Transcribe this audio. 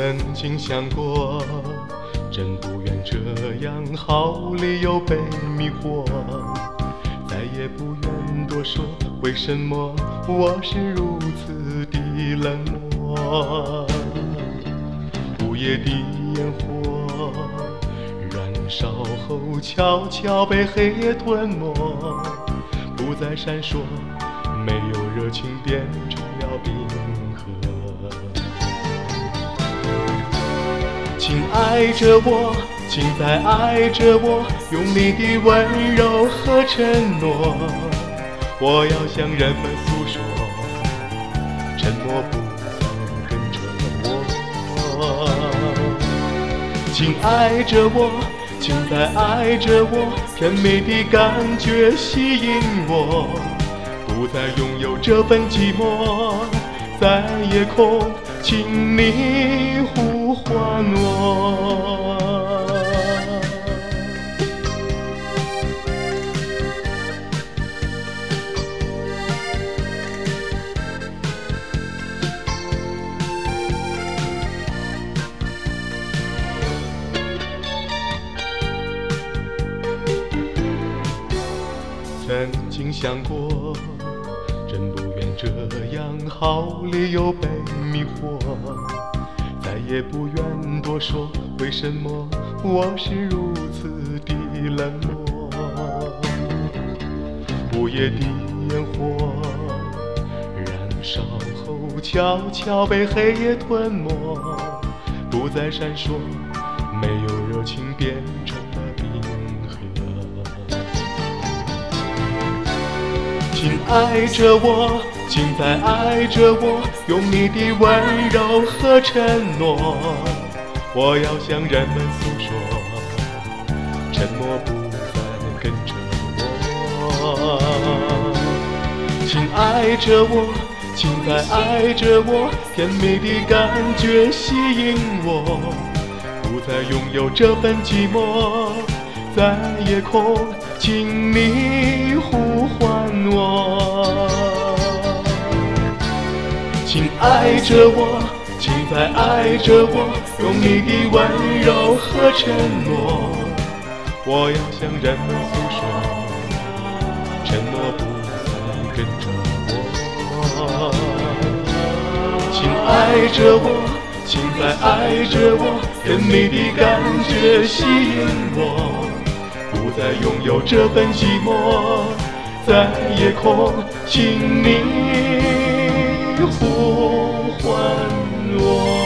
曾经想过，真不愿这样好理由被迷惑，再也不愿多说为什么我是如此的冷漠。午夜的烟火燃烧后悄悄被黑夜吞没，不再闪烁，没有热情变成了冰河。请爱着我，请再爱着我，用你的温柔和承诺。我要向人们诉说，沉默不再跟着我。请爱着我，请再爱着我，甜美的感觉吸引我，不再拥有这份寂寞，在夜空，请你呼唤我。曾经想过，真不愿这样好理由被迷惑，再也不愿多说为什么我是如此的冷漠。午夜的烟火燃烧后悄悄被黑夜吞没，不再闪烁，没有热情变成了冰河。请爱着我，请再爱着我，用你的温柔和承诺。我要向人们诉说，沉默不再跟着我。请爱着我，请再爱着我，甜美的感觉吸引我，不再拥有这份寂寞，在夜空，请你呼唤我。请爱着我，请再爱着我，用你的温柔和承诺。我要向人们诉说，沉默不再跟着我。请爱着我，请再爱着我，甜美的感觉吸引我，不再拥有这份寂寞，在夜空，请你呼唤我。